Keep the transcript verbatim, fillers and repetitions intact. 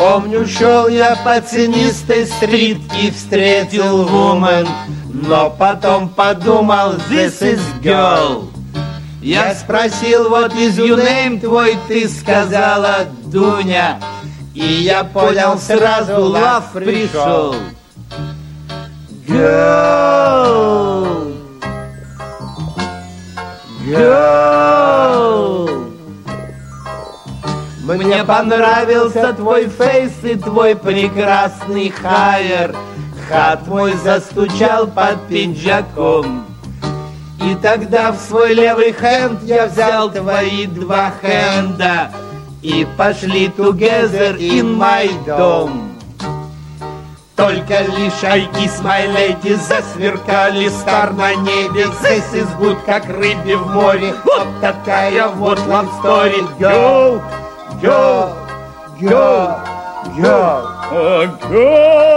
Помню, шел я по тенистой стрит и встретил woman, но потом подумал, this is girl. Я спросил, what is your name твой, ты сказала Дуня. И я понял сразу, love пришел. Girl, girl. Мне понравился твой фейс и твой прекрасный хайер. Хат мой застучал под пиджаком. И тогда в свой левый хенд я взял твои два хенда и пошли together in my дом. Только лишь I kiss my lady, засверкали стар на небе. This is good, как рыбе в море. Вот такая вот love story. Go, go, go, go, go.